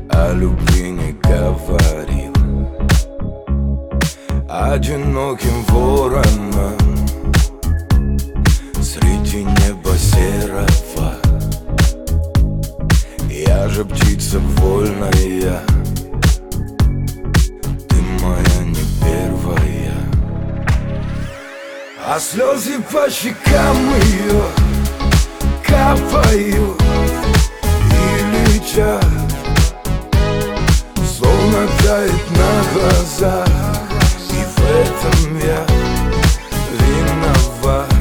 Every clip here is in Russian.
о любви не говорил. Одиноким вороном среди неба серого, я же птица вольная, ты моя не первая. А слезы по щекам ее капают и летят, словно тает на глазах. И в этом я виноват.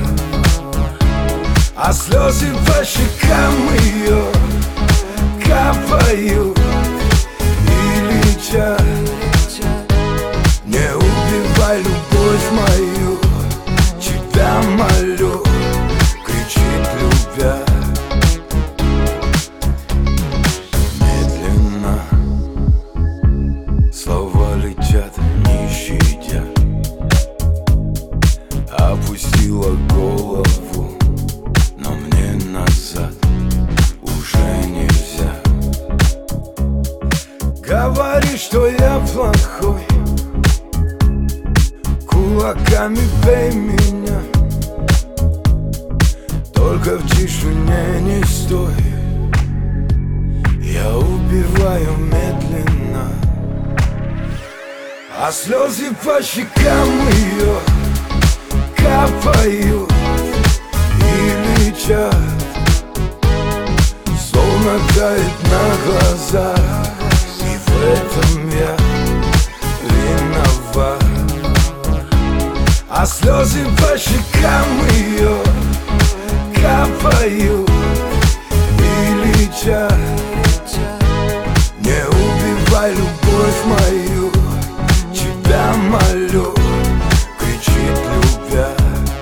А слезы по щекам ее капают и летят. Не убивай любовь мою, тебя молю, кричит любя. Медленно слова летят, не щадя. Опустила голову, но мне назад уже нельзя. Говори, что я плохой, кулаками бей меня, только в тишине не стой. Я убиваю медленно. А слезы по щекам ее капают и летят, словно тает на глазах. И в этом я виноват. А слезы по щекам ее капают и летят. Не убивай любовь мою, тебя молю, кричит любя.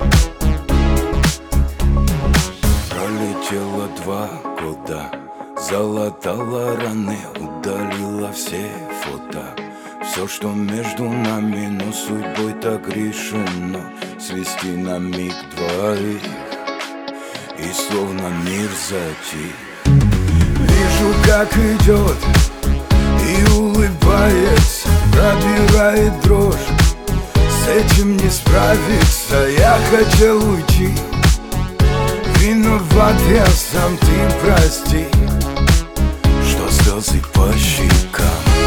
Пролетело 2 года, залатала раны, удалила все фото. Все, что между нами, но судьбой так решено свести на миг двоих, и словно мир затих. Вижу, как идет и улыбается, пробирает дрожь, с этим не справиться. Я хотел уйти, виноват я сам, ты прости, что слезы по щекам.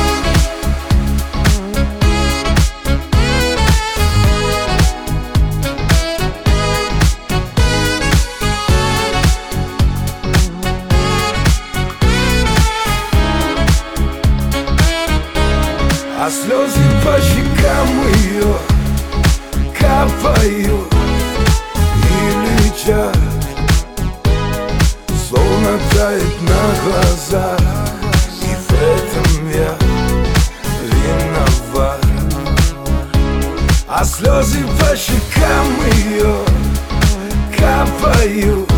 А слезы по щекам ее капают и летят, словно тает на глазах. И в этом я виноват. А слезы по щекам ее капают